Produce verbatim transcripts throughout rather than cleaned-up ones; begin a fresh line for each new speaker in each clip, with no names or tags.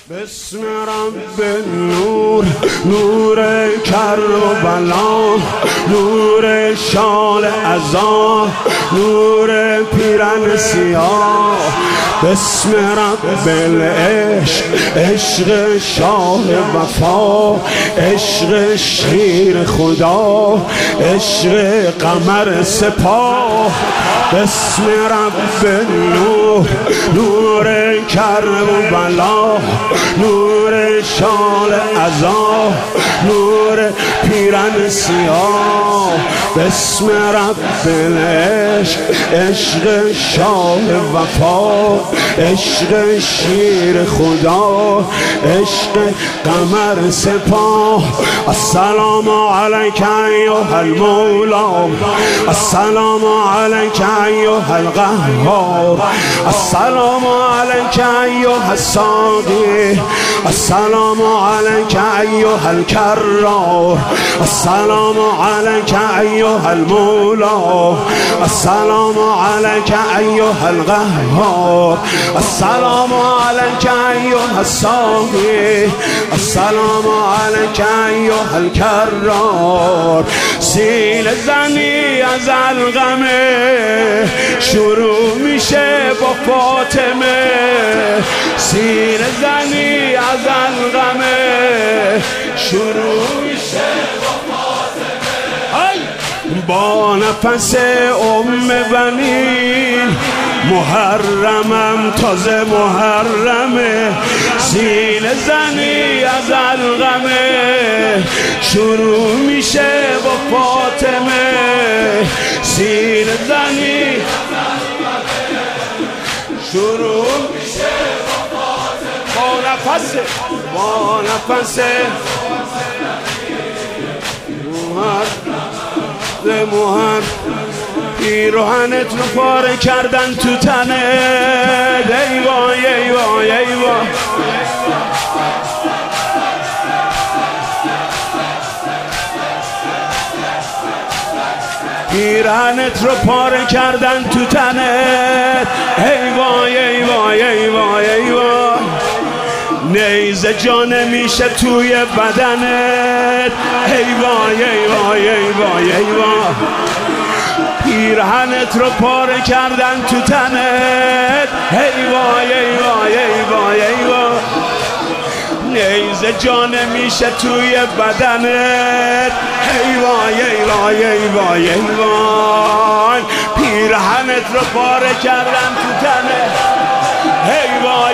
بسم رب نور، نور کربلا، نور شال عزا، نور پیرن سیاه. بسم رب العشق، عشق شاه وفا، عشق شیر خدا، عشق قمر سپاه. بسم رب نور، نور کربلا، نور شال عزا، نور پیرن سیاه. بسم رب العشق، عشق شاه وفا، عشق شیر خدا، عشق قمر سپاه. السلام علیک ایها المولا، السلام علیک ایها القهار، السلام علیک ایها الساقی، السلام علیک ایها الکرار، السلام علیک ایها المولا، السلام علیک ایها القهار، السلام علیک ایها الساقی، السلام علیک ایها الکرار. سینه زنی از القمه شروع میشه با فاطمه، سینه زنی از القمه شروع میشه با فاطمه. با نفس ام بنین محرمم تازه محرمه، سینه زنی از القمه شروع میشه با فاطمه، سینه زنی شروع میشه با فاطمه. با نفس با نفس محر پیراهنت رو پاره کردن تو تنت. ای وای ای وای ای وای، پیراهنت رو پاره کردن تو تنت. ای وای ای وای ای وای ای وای، نیزه جا نمیشه توی بدنت. ای وای ای وای ای وای ای وای، پیرهنت رو پاره کردن تو تنت. ای وای ای وای ای وای ای وای، نیزه جا نمیشه توی بدنت. ای وای ای وای ای وای ای وای، پیرهنت رو پاره کردن تو تنت. ای وای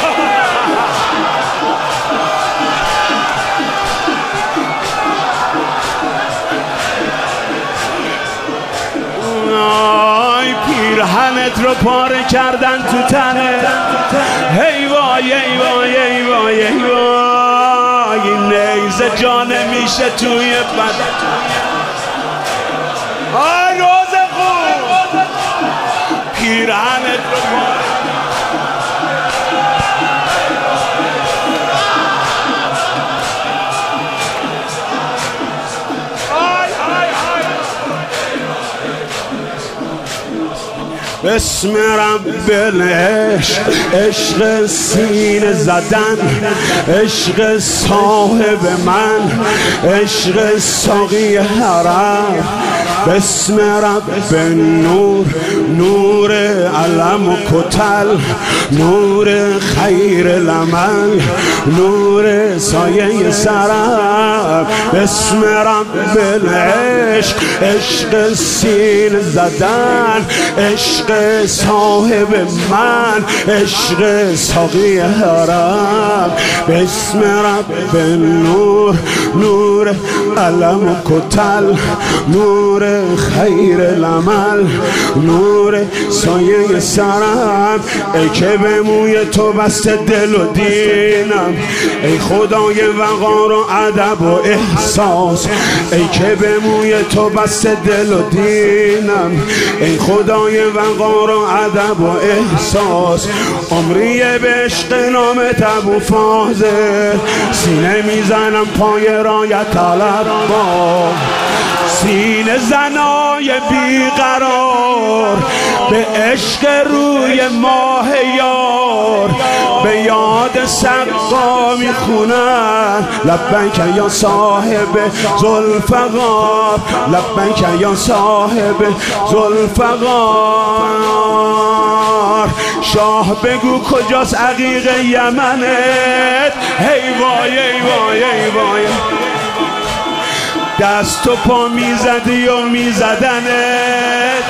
پیرهنت رو پاره کردن تو تنت. ای وای ای وای ای وای ای وای، نیزه جا نمیشه توی بدن. آی روز خوب، پیرهنت رو پاره بسم رب العشق، عشق سینه زدن، عشق صاحب من، عشق ساقی حرم. بسم رب نور، نور علم و کتل، نور خیر العمل، نور سایه سرم. بسم رب العشق، عشق سینه زدن، عشق صاحب من، عشق ساقی حرم. بسم رب نور، نور علم و کتل، نور خیر العمل، نور سایه سرم. ای که به موی تو بسته دل و دینم، ای خدای وقار و ادب و احساس. ای که به موی تو بسته دل و دینم، ای خدای وقار و ادب و احساس. عمریه به عشق نامت ابو فاضل، سینه میزنم پای رایت طلب با، سینه زنای بیقرار به عشق روی ماه یار به یاد سقا میخونن لبیک یا صاحب ذوالفقار لبیک یا صاحب ذوالفقار شاه بگو کجاست عقیق یمنت هی وای ای وای ای وای دست و پا میزدی و میزدنت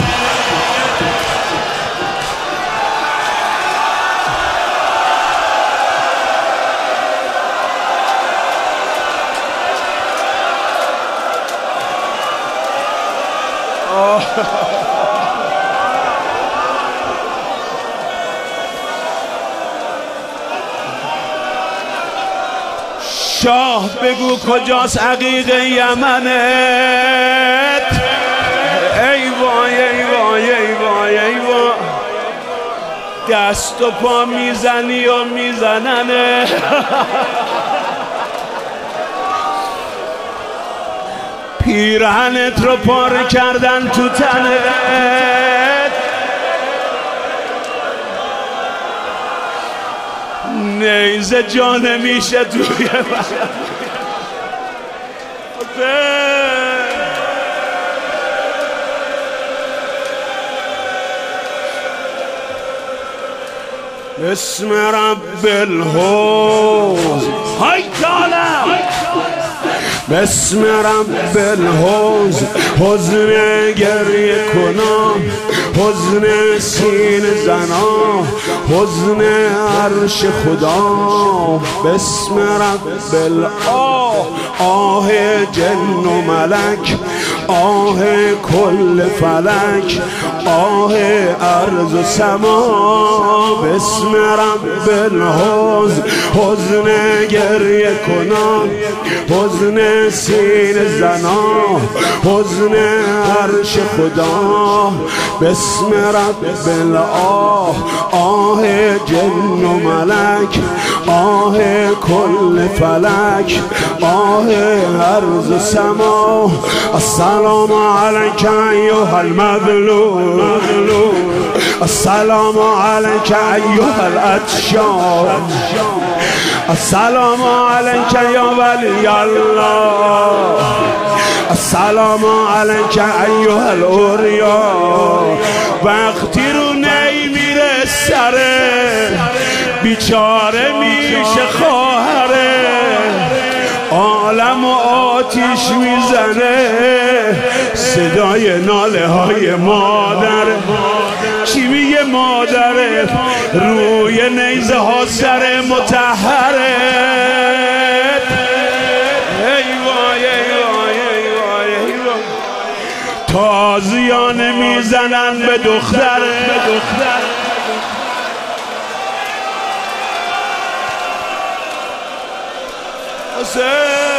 شاه بگو کجاست عقیق یمنت ای وای ای وای ای وای ای وای دست و پا میزنی و میزننه پیرهنت رو پاره کردن تو تنت نیزه جان میشه توی اسم رب الحوض های کالم بسم رب الحوض حزن گریه کنم حزن سینه زنا حزن عرش خدا بسم رب الآه آه جن و ملک آه کل فلک آه ارض و سما بسم رب الحوض حزن گریه کنم حزن سینه زنا حزن عرش خدا بسم رب الآه آه جن و ملک آه کل فلک آه ارض و سما السلام علیک ایها المظلوم السلام علیک ایها العطشان السلام علیک یا ولی الله السلام علیک ایها الاوریا وقتی رو نمیره سره بیچاره میشه خواهره عالم و آتیش میزنه صدای ناله های مادر چی میگه مادره روی نیزه ها سر مطهره ای وای ای وای ای وای ای وای تازیانه میزنن به دختره حسین